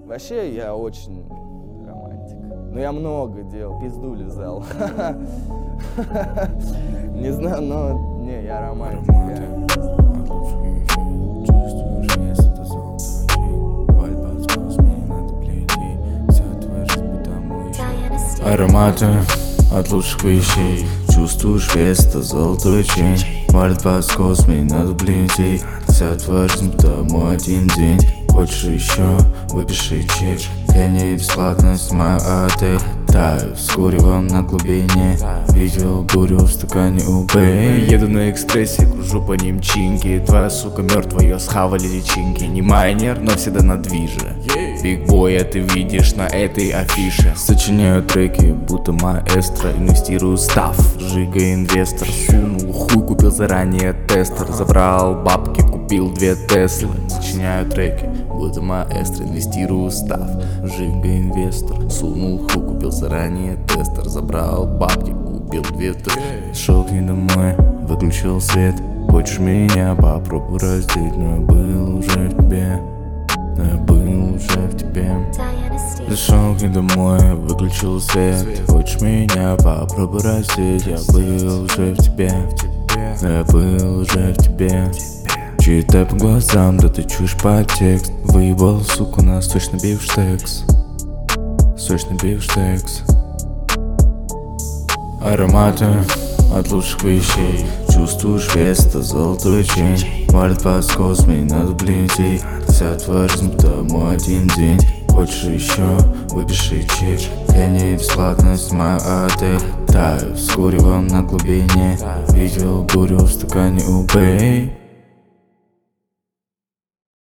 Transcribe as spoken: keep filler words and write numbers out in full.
Вообще, я очень романтик. Но я много делал, пизду лизал. Не знаю, но... Не, я романтик. Ароматы от лучших вещей. Чувствуешь вес, это золотой чейн. Валит по косме, надо блинтей. Вся твоя жизнь, это мой один день. Хочешь еще, выпиши чек. Я не бесплатно снимаю отель. Таю с куревом на глубине. Видел бурю в стакане у Бэй. Еду на экспрессе, кружу по ним чинки. Твоя сука мертвая, ее схавали личинки. Не майнер, но всегда на движе. Биг боя ты видишь на этой афише. Сочиняю треки, будто маэстро. Инвестирую став, жига инвестор. Сунул хуй, купил заранее тестер. Забрал бабки, купил две Теслы. Сочиняю треки, будто маэстро. Инвестирую став, жига инвестор. Сунул хуй, купил заранее тестер. Забрал бабки, купил две Теслы. Шел к ней домой, выключил свет. Хочешь меня, попробуй раздеть. Но я был уже в тебе. Но я был уже в тебе. Зашел к ней домой, выключил свет. Хочешь меня, попробуй раздеть. Я был уже в тебе. Но я был уже в тебе. Читай по глазам, да ты чушь по текст. Выебал, сука, нас точно бифштекс. Сочный бифштекс. Ароматы от лучших вещей. Чувствуешь вес, это золотой чейн. Валит по косме, надо блинтей. Вся твоя жизнь, это мой один день. Хочешь еще, выпиши чек. Я не бесплатно снимаю отель. Таю с куревом на глубине. Видел бурю в стакане у Бэй.